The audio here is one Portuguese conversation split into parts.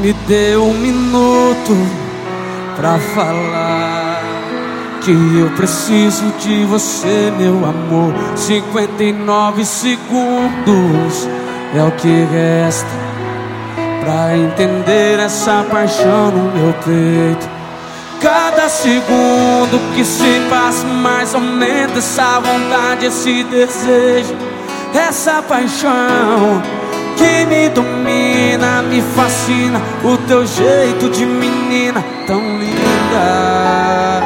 Me dê um minuto pra falar que eu preciso de você, meu amor. 59 segundos é o que resta pra entender essa paixão no meu peito. Cada segundo que se passa mais aumenta essa vontade, esse desejo, essa paixão que me domina, me fascina. O teu jeito de menina tão linda.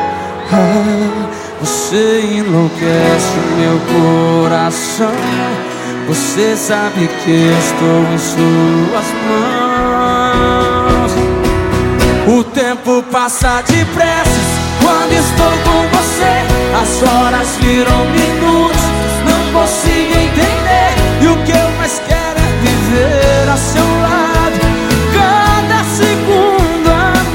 Você enlouquece o meu coração. Você sabe que estou em suas mãos. O tempo passa depressa quando estou com você. As horas viram minutos, não consigo entender. E o que eu mais quero é viver a seu lado cada segundo,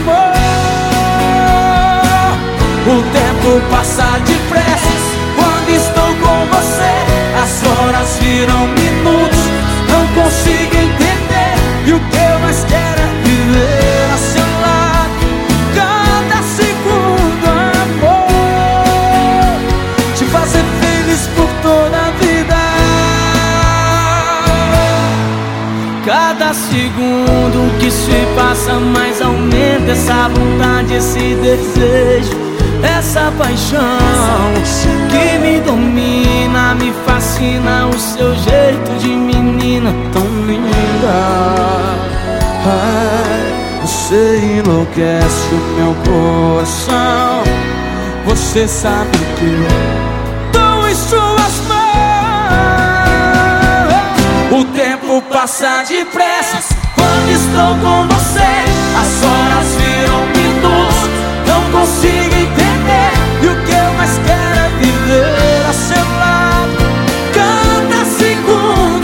amor. O tempo passa depressa quando estou com você. As horas viram minutos, não consigo entender. E o que eu mais quero é viver a seu lado cada segundo, amor. Te fazer feliz por toda a vida. Cada segundo que se passa mais aumenta essa vontade, esse desejo, essa paixão que me domina, me fascina. O seu jeito de menina tão linda. Você enlouquece o meu coração. Você sabe que eu tô em suas mãos. O tempo passa depressa quando estou com você. As horas viram minutos, não consigo entender. E o que eu mais quero é viver a seu lado cada segundo,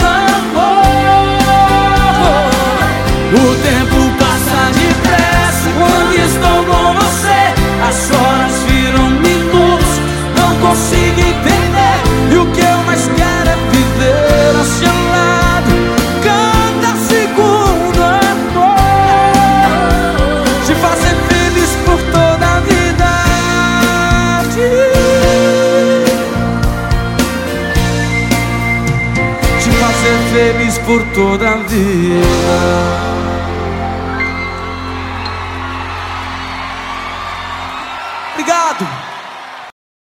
amor. O tempo passa depressa quando estou com você. As horas viram minutos, não consigo entender. E o que eu mais quero é viver a seu lado cada segundo, amor. Te fazer feliz por toda a vida. Te fazer feliz por toda a vida. Obrigado.